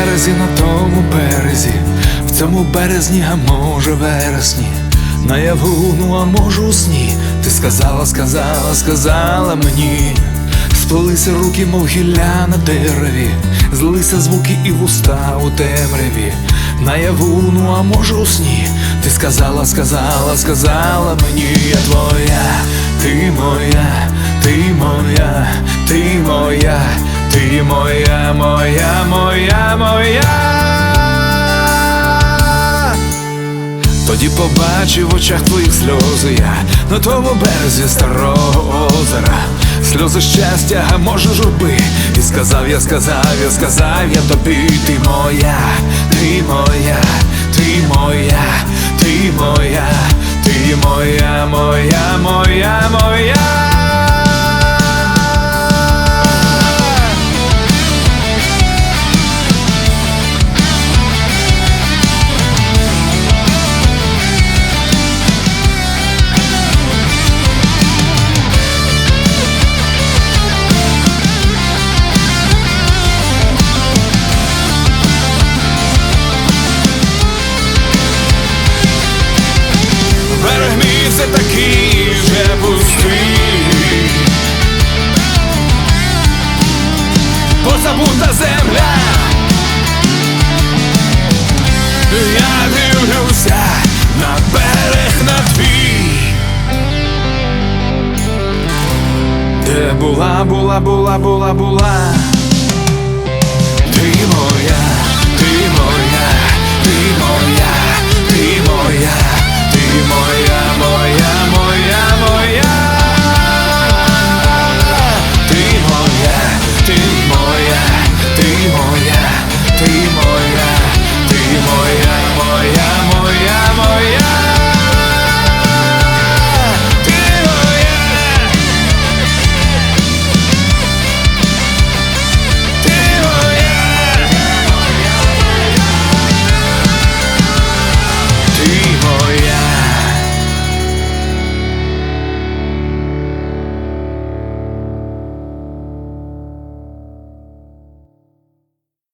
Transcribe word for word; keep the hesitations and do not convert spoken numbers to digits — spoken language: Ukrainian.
березі, на тому березі, в цьому березні, а може вересні, наяву, ну а може у сні. Ти сказала, сказала, сказала мені. Сплелися руки, мов гілля на дереві, злилися звуки і вуста у темряві. Наяву, ну а може у сні. Ти сказала, сказала, сказала мені. Я твоя, ти моя, ти моя, ти моя, ти моя, моя, моя, моя. Тоді побачив в очах твоїх сльози я на тому березі старого озера. Сльози щастя, а може журби. І сказав я, сказав я, сказав я тобі. Ти моя, ти моя, ти моя, ти моя, ти моя, моя, моя, моя. Берег мій все такий же пустий, позабута земля. Я дивлюся на берег, на твій, де була, була, була, була, була.